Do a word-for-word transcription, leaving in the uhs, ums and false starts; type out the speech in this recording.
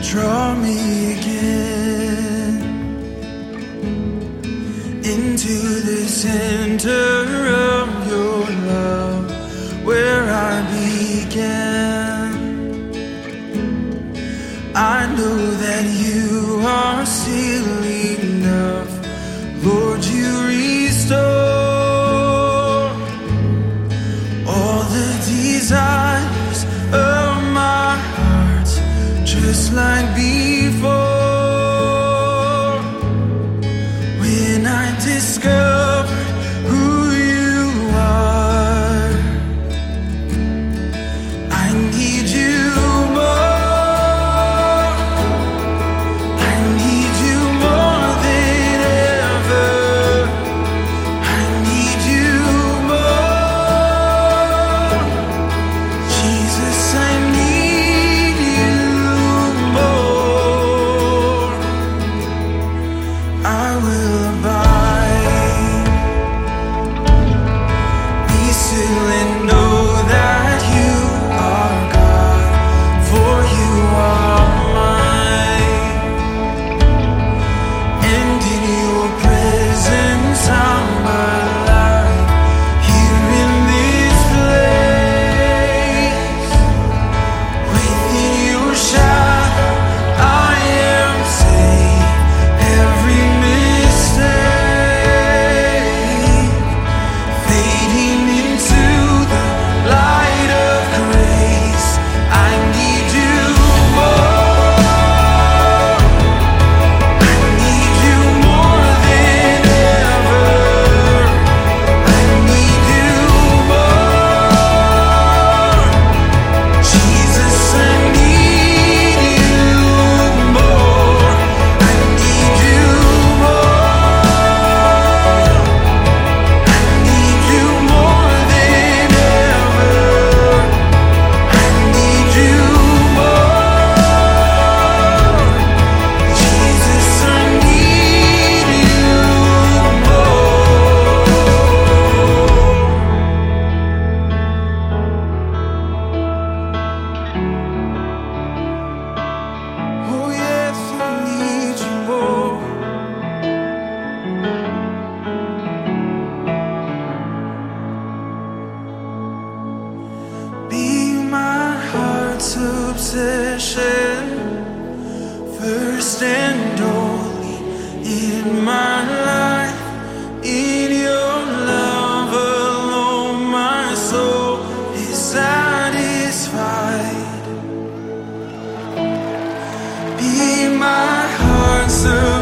Draw me again into the center of your love, where I began. I know that you are still enough, Lord. You restore all the desires of my heart, just like before. When I discovered who you are, I need you more. I need you more than ever. I need you more. Jesus, I need you more. I will abide, be still and know that you are God, for you are mine. And in your presence I'm alive, here in this place. Within your shadow I am safe, every mistake fading into the light of grace. I need you more. I need you more than ever. I need you more. Jesus, I need you more. I need you more. I need you more than ever. I need you more. Jesus, I need you more. Oh yes, I need you more. Be my heart's obsession, first and only in my life. In your love alone my soul is satisfied. Be my heart's obsession,